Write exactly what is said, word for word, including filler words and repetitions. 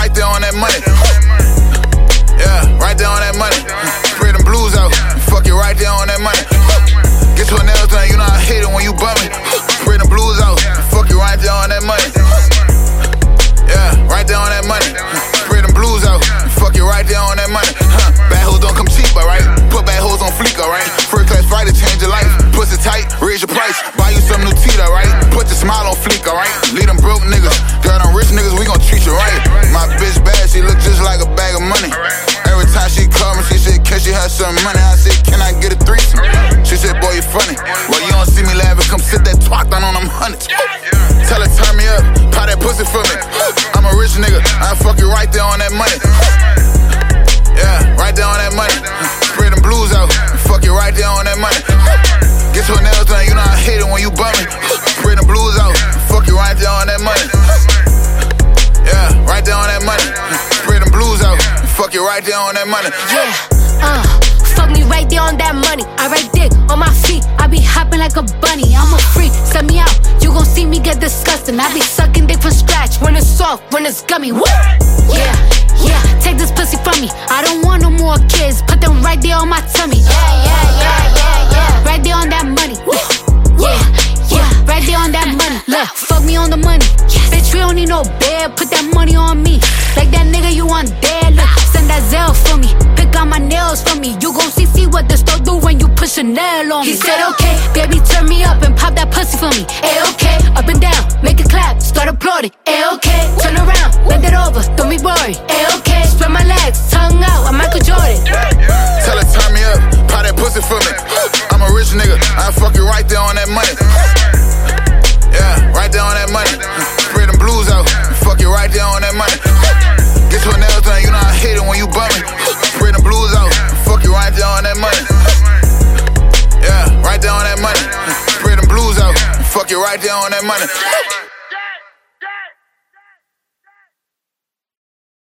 right there on that money. Yeah, right there on that money. Spread them blues out, fuck you right there on that money. Get to a nail thing, you know I hate it when you bum me. Spread them blues out, fuck you right there on that money. Yeah, right there on that money. Spread them blues out, fuck you right there on that money. Huh. Bad hoes don't come cheap, alright? Put bad hoes on fleek, alright? First class flight to change your life. Pussy tight, raise your price. Buy you some new teeth, alright? Put your smile on fleek, alright? Lead them broke niggas. Girl, them rich niggas, we gon' treat you right. My bitch bad, she look just like a bag of money. Every time she call me, she said, can she have some money? I said, can I get a threesome? She said, boy, you funny. Well, you don't see me laughing, come sit that twat down on them hundreds. Tell her, turn me up, pop that pussy for me. I'm a rich nigga, I fuck you right there on that money. Yeah, right there on that money. Spread them blues out, fuck you right there on that money. Get to a nail thing, you know I hate it when you bum me. Spread them blues out, fuck you right there on that money. Yeah, right there on that money. Spread them blues out, fuck you right there on that money. Yeah, uh, fuck me right there on that money. I ride dick on my feet, I be hopping like a bunny. I'm a freak, send me out, you gon' see me get disgusting. I be sucking dick from scratch, when it's soft, when it's gummy. Woo! Yeah, yeah, take this pussy from me. I don't want no more kids, put them right there on my tummy. Yeah, yeah, yeah, yeah, yeah. Right there on that money. Woo! Yeah, yeah, right there on that money. Look, fuck me on the money. Bitch, we don't need no bed, put that money on me. Like that nigga you want dead, look, send that Zelle for me. Pick out my nails for me. You gon' see, see what the store do when you push a nail on me. He said okay, baby turn me up and pop that pussy for me. A-okay, up and down, make it clap, start applauding. A-okay, turn around, bend it over, don't be worried. A-okay, spread my legs, tongue out, I'm Michael Jordan. Tell her turn me up, pop that pussy for me. I'm a rich nigga, I fuck you right there on that money. Yeah, right there on that money. Spread them blues out, fuck you right there on that money. Get to a nail thing, you know I hate it when you bum me. Spread them blues out, fuck you right there on that money. Yeah, right there on that money. Spread them blues out, fuck you right there on that money.